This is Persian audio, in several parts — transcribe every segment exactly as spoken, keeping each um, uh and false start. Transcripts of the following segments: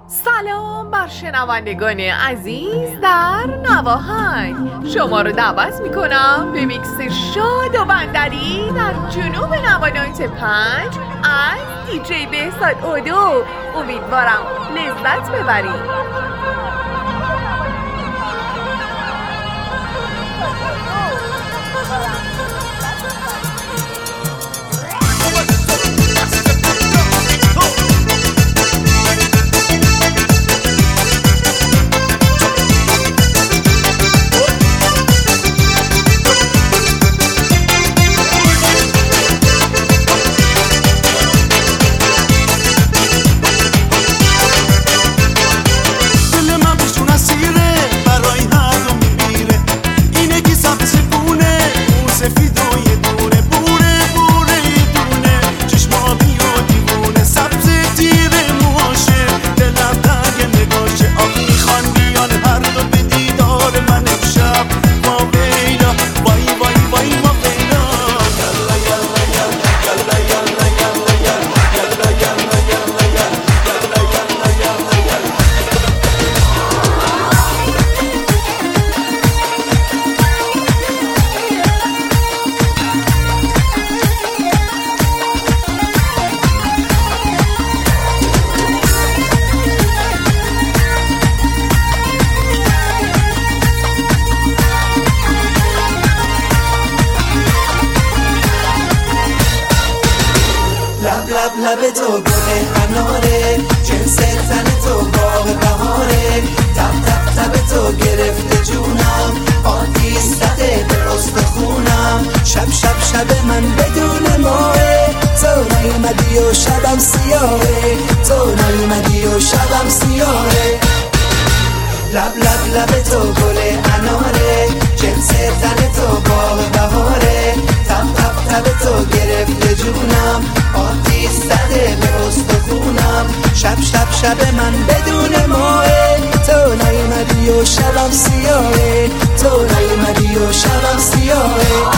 سلام بر شنوندگان عزیز در نواهنگ. شما رو دعوت میکنم به میکس شاد و بندری در جنوب نود و نه و پنج از دیجی بهزاد اودو. امیدوارم لذت ببرید. لب تو گل اناره، جنس تن تو باغ بهاره، تب تب تب تو گرفته جونم، آتیش زده به استخونم. شب شب شب من بدون ماه، تو نیومدی و شبم سیاهه، تو نیومدی و شبم سیاهه. لب لب لب تو گل اناره، جنس تن تو باغ بهاره، تب تب تب تو گرفته جونم، آتیش زده به استخونم. شب شب شب من بدون ماه، تو نیومدی و شبم سیاهه، تو نیومدی و شبم سیاهه.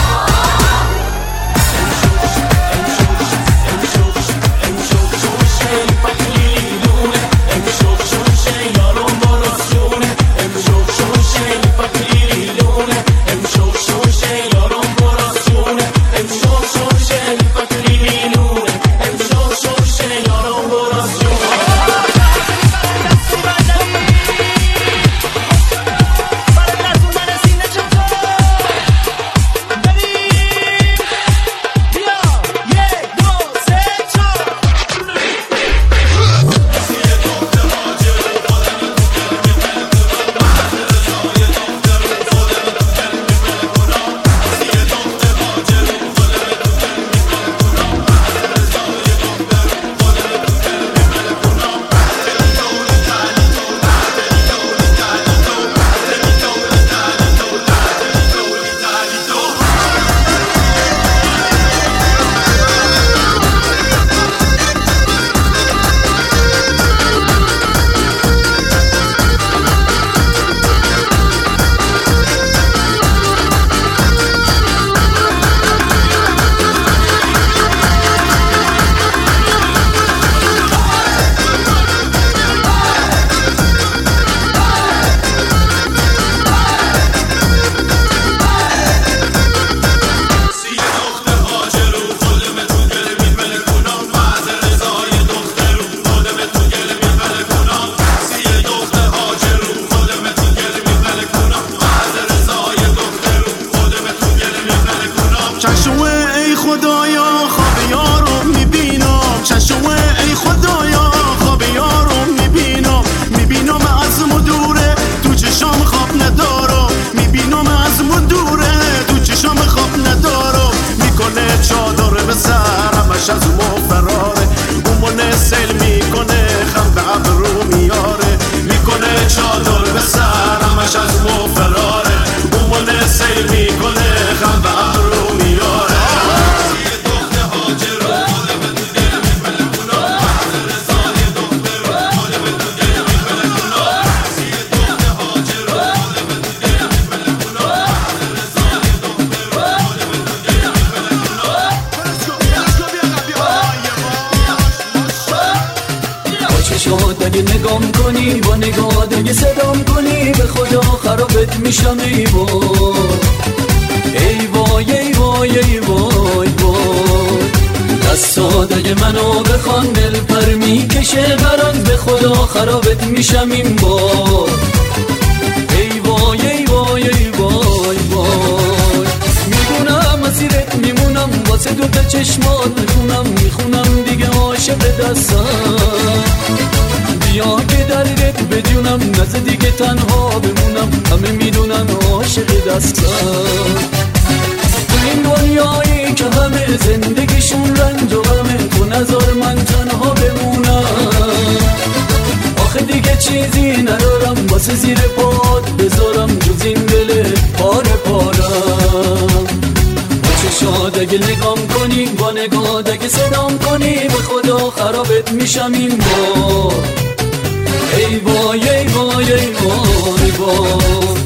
چشات اگه نگام کنی با نگاه اگه صدام کنی به خدا خرابت میشم ای وای ای وای ای وای ای وای وای دستات اگه منو بخوان دل پر میکشه بران به خدا خرابت میشم این بار ای وای ای وای ای وای وای میدونم مسیرت میمونم واسه دوتا چشمات میخونم میخونم دیگه عاشق دستم بیا که دردت بدونم نزد دیگه تنها بمونم همه میدونن عاشق دستم تو این دنیایی که همه زندگیشون رنج و غمه تو نذار من تنها بمونم آخه دیگه چیزی ندارم واسه زیر پات بذارم جز این دل پاره پارم با چشات اگه نگام کنی با نگاه اگه صدام کنی به خدا خرابت میشم این بار ای وای ای وای ای وای وای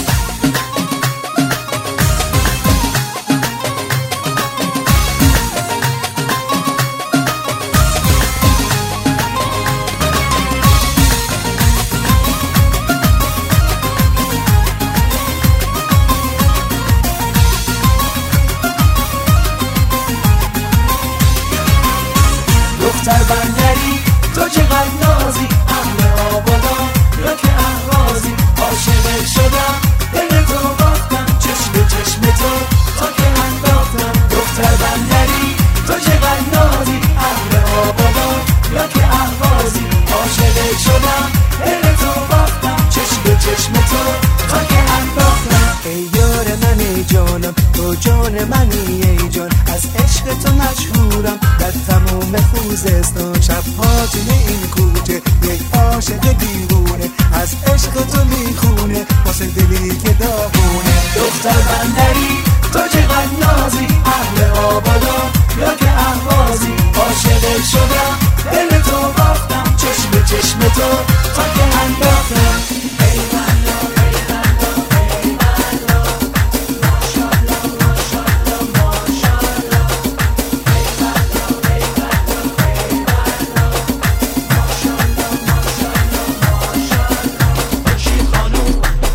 دختر بندری تو چقدر نازی اهل آبادا یا که اهرازی عاشقت شدم دل تو باختم چشم به چشم تو تا که انداختم دختر بندری تو چقدر نازی اهل آبادا یا که اهرازی عاشقت شدم دل تو باختم چشم به چشم تو تا که انداختم ای یار من ای جانم تو جان منی ای جان از عشق تو مشهورم در تمام خوزستان شبها توی این کوچه یک عاشق دیوونه از عشق تو میخونه واسه دلی که داغونه دختر بندری تو چقدر نازی اهل آبادا یا که اهوازی عاشقت شدم دل تو باختم چشم به چشم تو تا که انداختم ای والله ای والله ای والله ماشاءالله ماشاءالله ماشاءالله ای والله ای والله ای والله ماشاءالله ماشاءالله ماشاءالله خورشید خانوم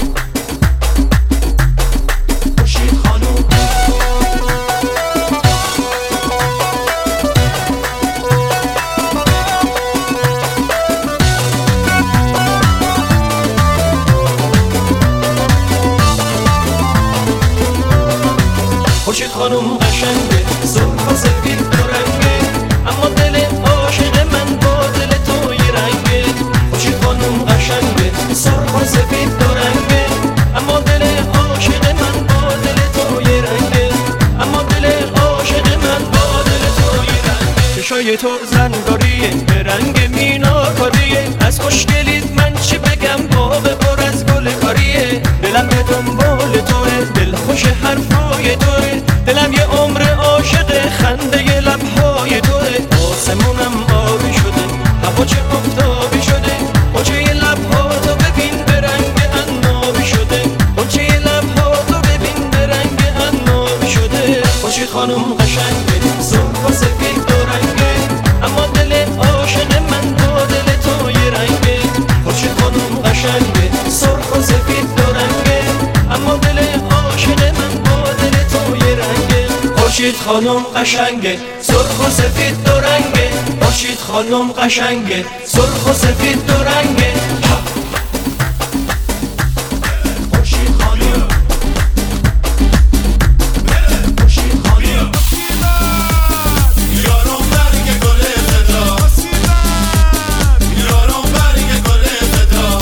خورشید خانوم خورشید خانوم قشنگه سرخ و سفید دو رنگه اما دل عاشق من با دل تو یه رنگه خورشید خانوم قشنگه سرخ و سفید دو رنگه اما دل عاشق من با دل تو یه رنگه اما دل عاشق من با دل تو یه رنگه چشای تو زنگاریه به رنگ میناکاریه از خوشگلیت من چی بگم باغ پر از گل کاریه دلم به دنبال توه دل خوش حرفای توه دلم یه عمر عاشق خنده لبهای توه آسمونم آبی شده هوا چه آفتابی شده قنچه لبها تو ببین به رنگ عنابی شده قنچه لبها تو ببین به رنگ عنابی شده خورشید خانوم قشنگه سرخ و سفید دو رنگه اما دل عاشق من با دل تو یه رنگه خورشید خانوم قشنگه سرخ و سفید دو رنگه اما دل عاشق من با دل تو یه رنگه خورشید خانوم قشنگه سرخ و سفید دو رنگه خورشید خانوم قشنگه سرخ و سفید دو رنگه خورشید خانوم خورشید خانوم یارم برگ گل صدا یارم برگ گل صدا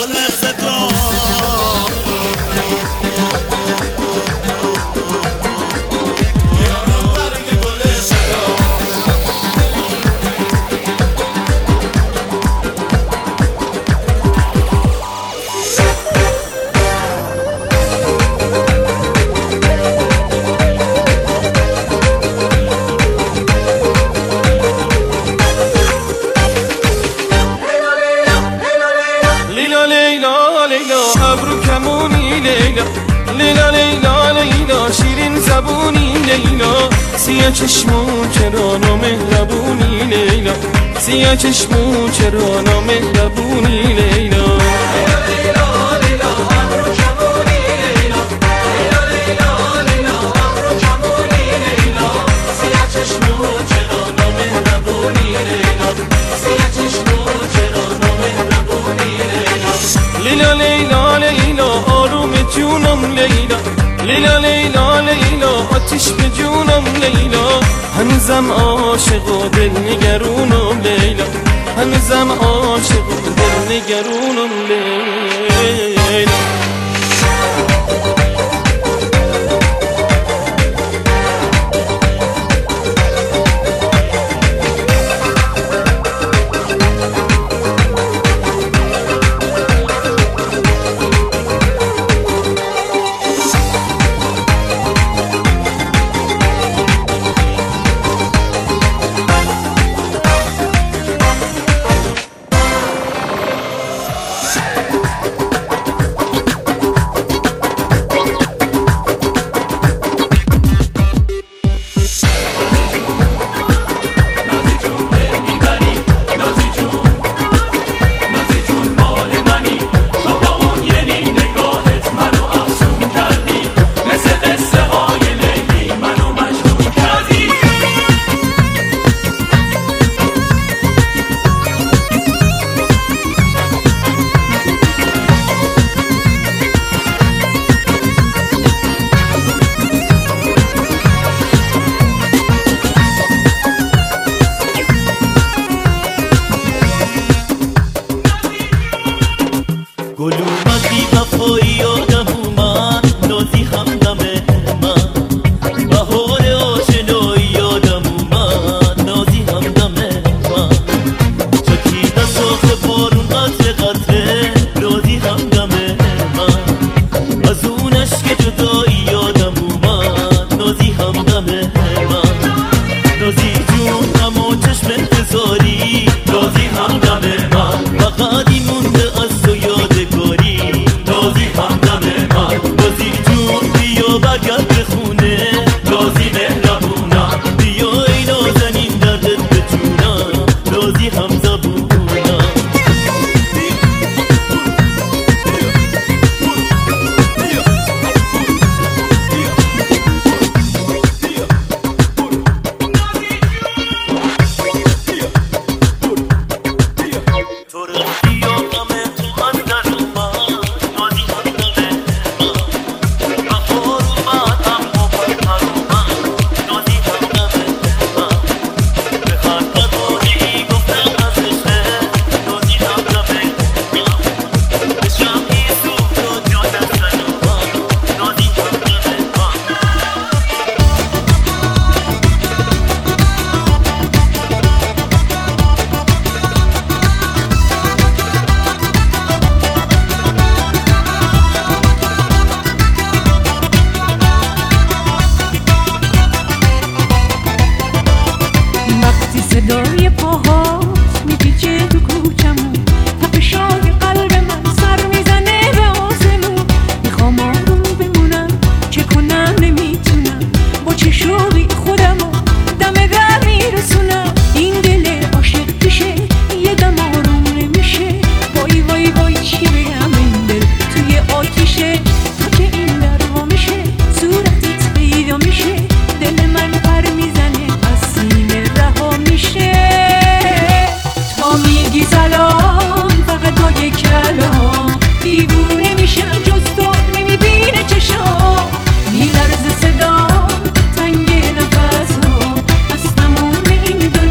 گل صدا لیلا لیلا لیلا شیرین زبونی لیلا سیاه چشمون چرا نامهربونی لیلا سیاه چشمون چرا نامهربونی لیلا لیلا لیلا لیلا آروم جونم لیلا لیلا لیلا لیلا آتیش به جونم لیلا هنوزم عاشق و دل نگرونم لیلا هنوزم عاشق و دل نگرونم لیلا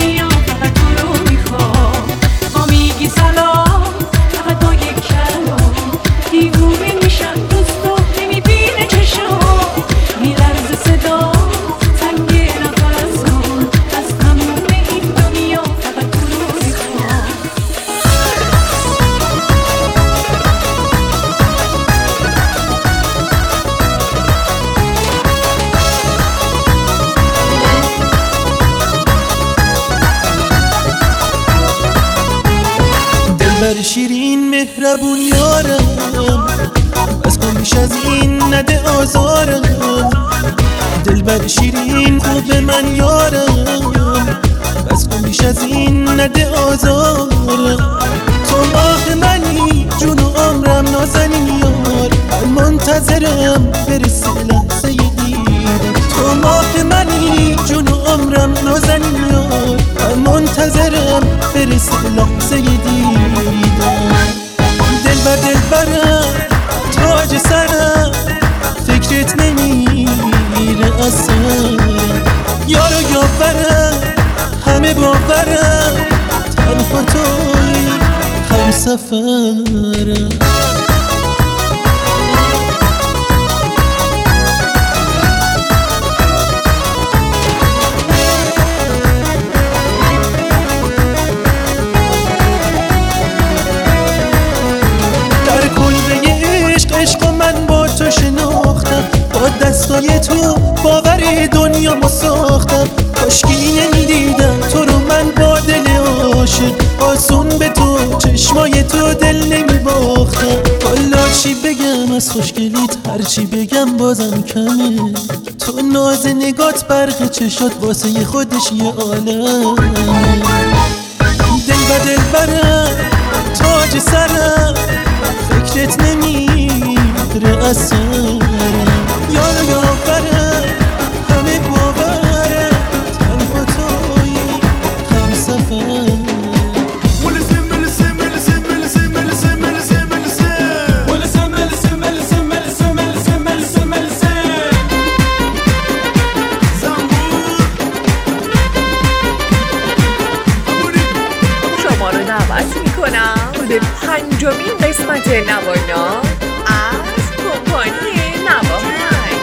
سلام فقط با یک کلام شیرین مهربون یارم، بس کن بیش از این نده آزارم. دلبر شیرین خوب من یارم، بس کن بیش از این نده آزارم. تو ماه منی جون و عمرم نازنین یار، من منتظرم برسه لحظه دیدم. تو ماه منی جون و عمرم نازنین یار، من منتظرم برسه لحظه دیدم. دلبر دلبرم تاج سرم، فکرت نمیره از سرم. یارو یاورم همه باورم، تنها توی هم سفرم. در کلبه عشق عشق من با تو شناختم، با دستای تو باور دنیا ما ساختم. کاشکی نمیدیدم تو رو من با دل عاشق، آسون به تو چشمای تو دل نمیباختم. والا چی بگم از خوشگلیت، هرچی بگم بازم کمه. تو ناز نگات برق چشات واسه خودش یه عالمه. دل و دل برم تاج سرم، فکرت نمیره از سرم. یارو یاورم همه باورم، تنها توی هم سفرم. شما رو دعوت میکنم به پنجمین قسمت نوانا از کمپانی نواهنگ.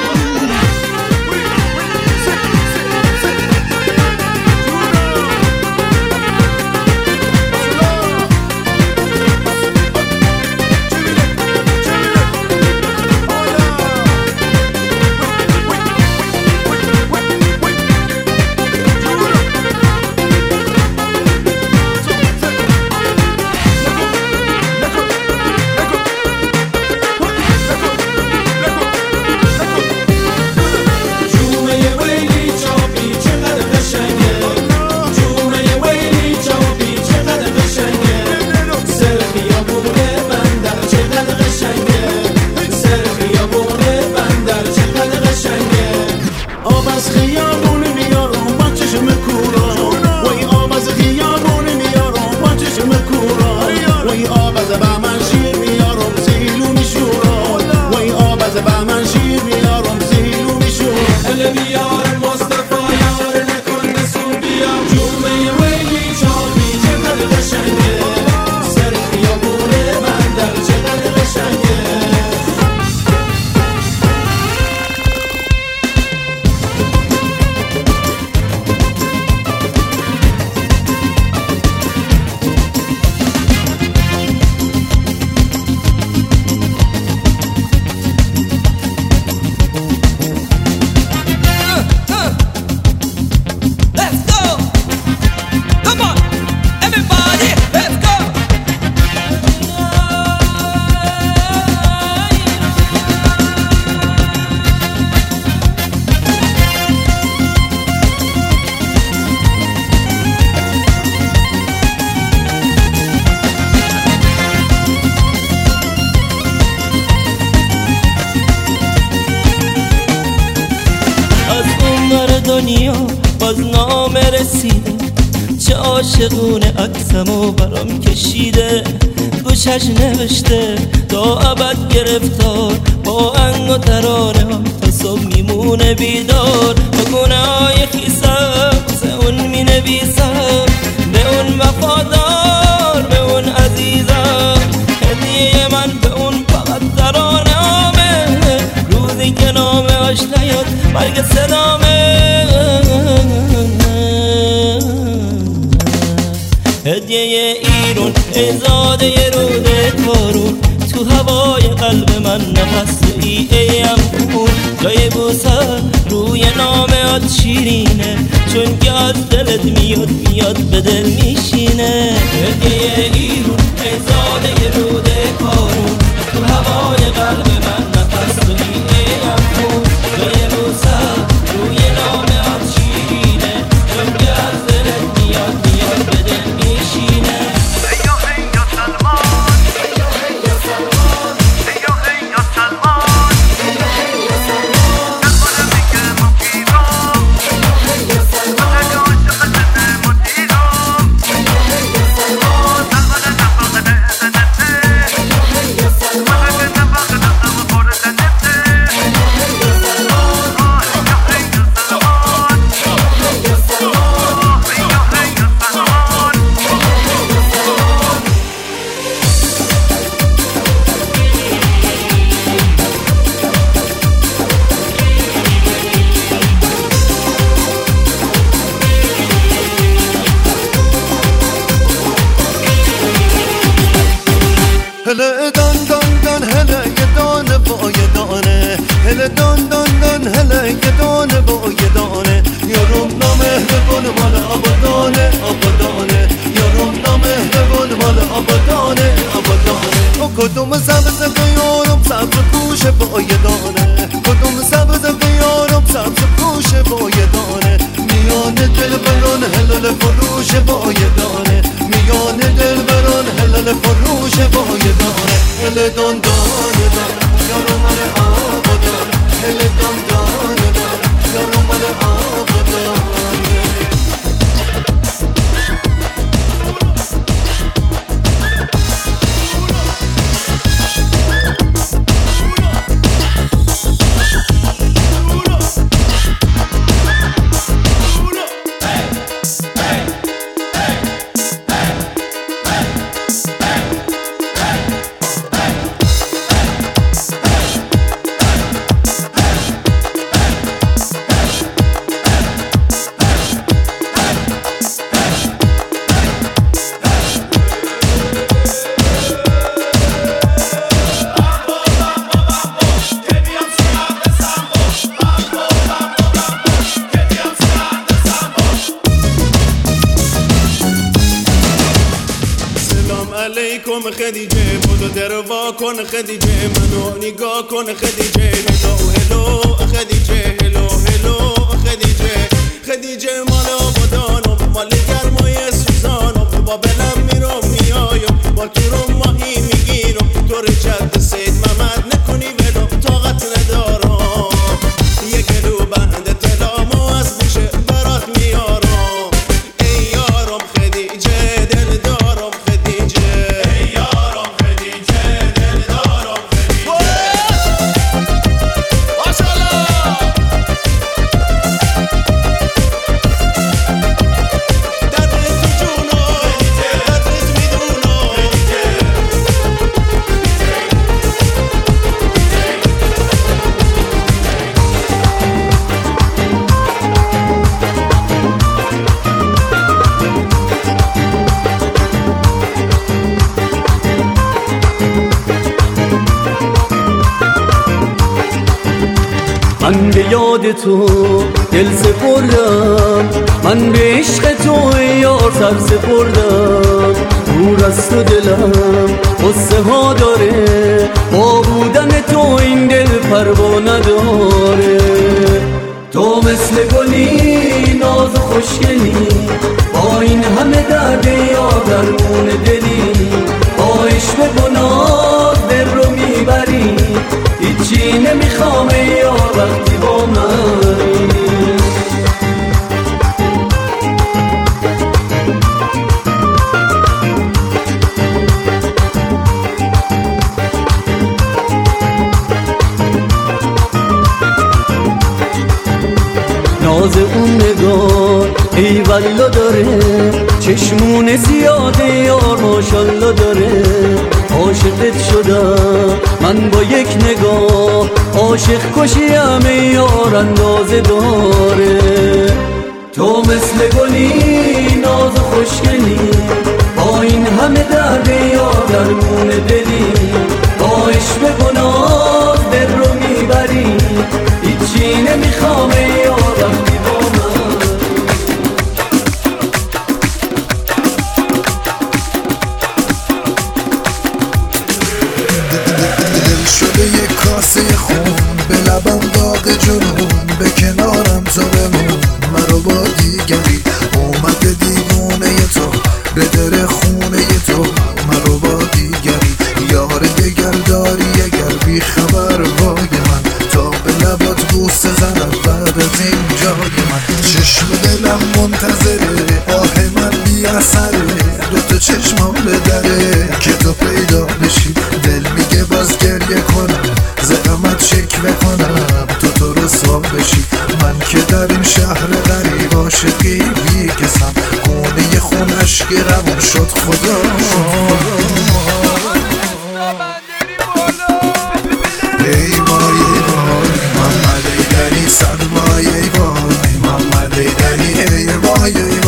دنیا باز نامه رسیده، چه عاشقونه عکسمو برام کشیده. گوشش نوشته تا ابد گرفتار، با انگ و ترانه ها تا صبح میمونه بیدار. با گونه های خیسم واسه اون می نویسم، به اون وفادار به اون عزیزم. هدیه من به اون فقط ترانه هامه، روزی که نامه هاش نیاد برگ صدامه. هدیه ایرون ای زاده رود تارون، تو هوای قلب من نفس ای ایم خون. جای بوسه روی نامه شیرینه، چون که از دلت میاد میاد به دل میشینه. هدیه ایرون ای زاده هله دان دان دان هله یه دانه با یه دانه هله دان دان دان هله یه دانه با یه دانه یارم نامهربان مال آبادانه آبادانه یارم نامهربان مال آبادانه آبادانه او کدوم سبز که یارم سبز پوشه با یه دانه کدوم سبز که یارم سبز پوشه با یه دانه میان دل بران هلال فروش با یه دانه میان دل بران هلال فروش با یه دانه هل دان دانه دان یارو مال آبادانه هل دان دانه دان یارو مال آبادانه علیکم خدیجه بودو دروا کن خدیجه منو نگاه کن خدیجه هلو هلو خدیجه هلو هلو خدیجه خدیجه مال آبادانم مال گرمای سوزانم با بلم میرم میایم با تو رو ماهی میگیرم تو رجد سید محمد نکنی ولو طاقت ندارم یه گلو بند تلامو از بوشه برات میارم ای یارم خدیجه دل دارم خدیجه من به یاد تو دل سپردم من به عشق تو یار سر سپردم دور از تو دلم قصه ها داره با بودن تو این دل پروا نداره تو مثل گلی ناز و خوشگلی با این همه درد یا درمون دلی با عشق گناه دل رو میبری هیچی نمیخوام یا وقتی با منی ناز اون نگاه ای والا داره چشمون زیاده یار ماشالله داره عاشقت شدم من با یک نگاه عاشق کشیم ای یار اندازه داره تو مثل گلی ناز و خوشگلی با این همه درد یار درمون دلی با عشق گناه دل رو میبری هیچی نمیخوام ای یار وقتی با من دل شده یک کاسه خون به لبم داغ جنون به کنارم تو بمون مرا با دیگری اومده دیوونه تو به در خونه تو مرا با دیگری یار دگر داری اگر بی خبر وای من تا به لبات بوسه زنم بعد از این جای من چشم دلم منتظره آه من بی اثره دوتا چشمام به دره که تو پیدا بشی دل میگه باز گریه کنم زحمت شکوه کنم تو تو رسوا بشی من که در این شهر غریب عاشقی بی کسم خونه خونش گرمون شد خدا ای وای ای وای محمد ایدری صد وای ای وای محمد ایدری ای وای ای